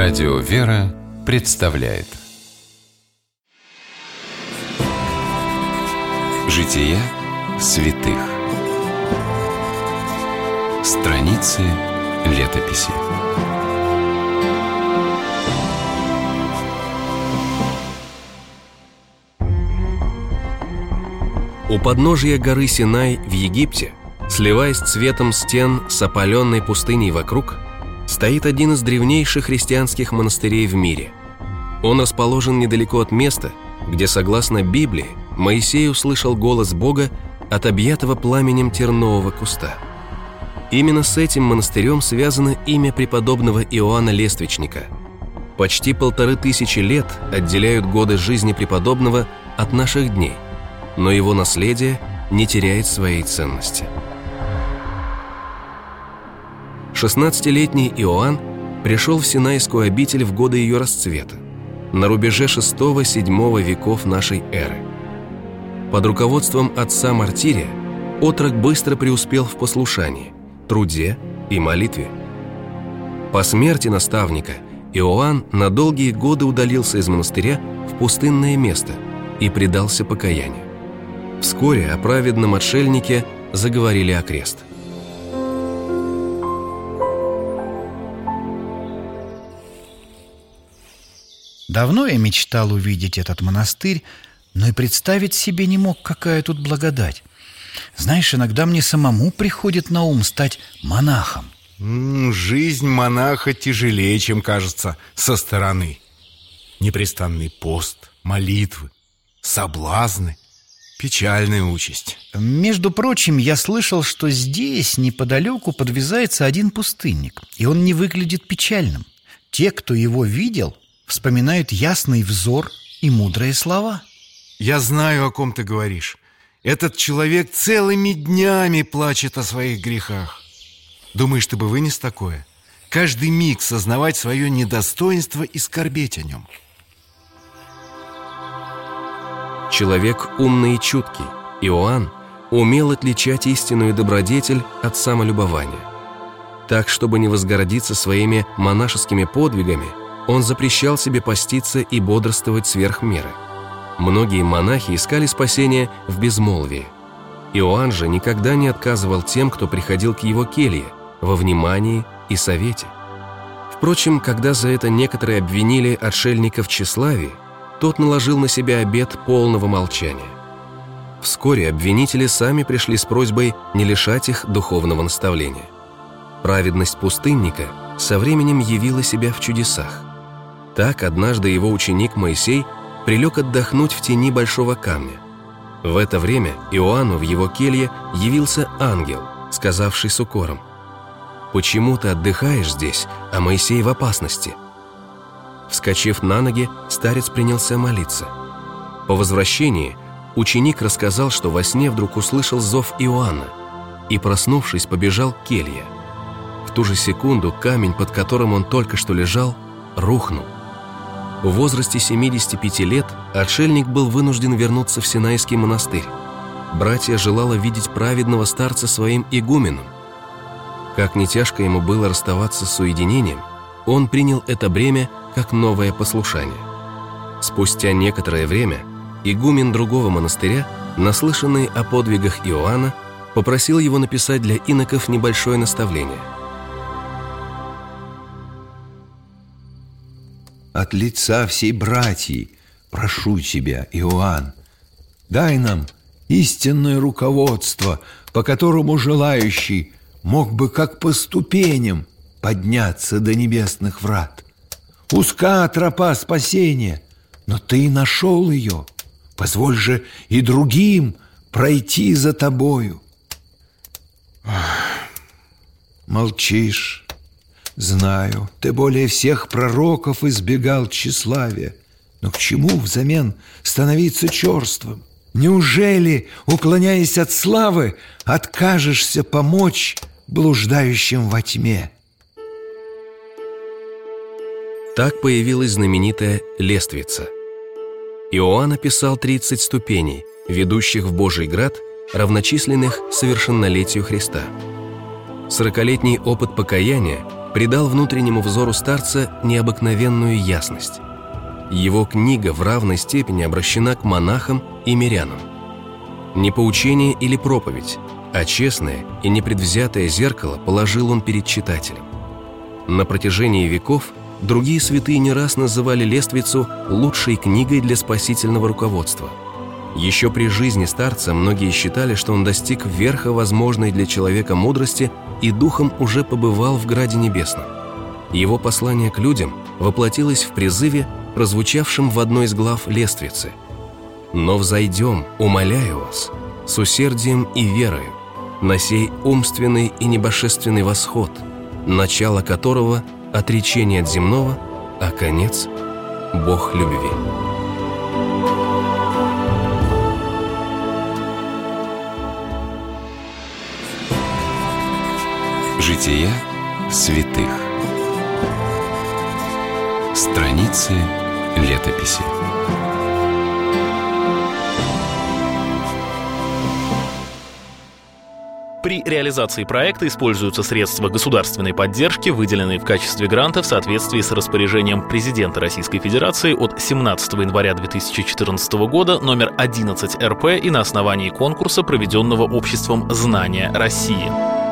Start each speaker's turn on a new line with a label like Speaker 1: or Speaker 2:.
Speaker 1: Радио «Вера» представляет Жития святых. Страницы летописи.
Speaker 2: У подножия горы Синай в Египте, сливаясь цветом стен с опаленной пустыней вокруг, стоит один из древнейших христианских монастырей в мире. Он расположен недалеко от места, где, согласно Библии, Моисей услышал голос Бога от объятого пламенем тернового куста. Именно с этим монастырем связано имя преподобного Иоанна Лествичника. Почти 1500 лет отделяют годы жизни преподобного от наших дней, но его наследие не теряет своей ценности. 16-летний Иоанн пришел в Синайскую обитель в годы ее расцвета, на рубеже VI-VII веков нашей эры. Под руководством отца Мартирия отрок быстро преуспел в послушании, труде и молитве. По смерти наставника Иоанн на долгие годы удалился из монастыря в пустынное место и предался покаянию. Вскоре о праведном отшельнике заговорили окрест.
Speaker 3: Давно я мечтал увидеть этот монастырь, но и представить себе не мог, какая тут благодать. Знаешь, иногда мне самому приходит на ум стать монахом.
Speaker 4: Жизнь монаха тяжелее, чем кажется со стороны. Непрестанный пост, молитвы, соблазны, печальная участь.
Speaker 3: Между прочим, я слышал, что здесь неподалеку подвязается один пустынник, и он не выглядит печальным. Те, кто его видел, вспоминают ясный взор и мудрые слова.
Speaker 4: Я знаю, о ком ты говоришь. Этот человек целыми днями плачет о своих грехах. Думаешь, ты бы вынес такое? Каждый миг сознавать свое недостоинство и скорбеть о нем.
Speaker 2: Человек умный и чуткий, Иоанн умел отличать истинную добродетель от самолюбования. Так, чтобы не возгордиться своими монашескими подвигами, он запрещал себе поститься и бодрствовать сверх меры. Многие монахи искали спасения в безмолвии. Иоанн же никогда не отказывал тем, кто приходил к его келье, во внимании и совете. Впрочем, когда за это некоторые обвинили отшельника в тщеславии, тот наложил на себя обет полного молчания. Вскоре обвинители сами пришли с просьбой не лишать их духовного наставления. Праведность пустынника со временем явила себя в чудесах. Так однажды его ученик Моисей прилег отдохнуть в тени большого камня. В это время Иоанну в его келье явился ангел, сказавший с укором: «Почему ты отдыхаешь здесь, а Моисей в опасности?» Вскочив на ноги, старец принялся молиться. По возвращении ученик рассказал, что во сне вдруг услышал зов Иоанна и, проснувшись, побежал к келье. В ту же секунду камень, под которым он только что лежал, рухнул. В возрасте 75 лет отшельник был вынужден вернуться в Синайский монастырь. Братья желало видеть праведного старца своим игуменом. Как не тяжко ему было расставаться с уединением, он принял это бремя как новое послушание. Спустя некоторое время игумен другого монастыря, наслышанный о подвигах Иоанна, попросил его написать для иноков небольшое наставление.
Speaker 5: От лица всей братьи прошу тебя, Иоанн, дай нам истинное руководство, по которому желающий мог бы как по ступеням подняться до небесных врат. Узка тропа спасения, но ты нашел ее. Позволь же и другим пройти за тобою. Молчишь. Знаю, ты более всех пророков избегал тщеславия, но к чему взамен становиться черствым? Неужели, уклоняясь от славы, откажешься помочь блуждающим во тьме?
Speaker 2: Так появилась знаменитая лествица. Иоанн описал 30 ступеней, ведущих в Божий град, равночисленных совершеннолетию Христа. 40-летний опыт покаяния придал внутреннему взору старца необыкновенную ясность. Его книга в равной степени обращена к монахам и мирянам. Не поучение или проповедь, а честное и непредвзятое зеркало положил он перед читателем. На протяжении веков другие святые не раз называли Лествицу лучшей книгой для спасительного руководства. Еще при жизни старца многие считали, что он достиг верха возможной для человека мудрости и духом уже побывал в Граде Небесном. Его послание к людям воплотилось в призыве, прозвучавшем в одной из глав Лествицы: «Но взойдем, умоляю вас, с усердием и верою, на сей умственный и небожественный восход, начало которого – отречение от земного, а конец – Бог любви».
Speaker 1: Жития святых. Страницы летописи.
Speaker 6: При реализации проекта используются средства государственной поддержки, выделенные в качестве гранта в соответствии с распоряжением президента Российской Федерации от 17 января 2014 года номер 11 РП и на основании конкурса, проведенного Обществом знания России.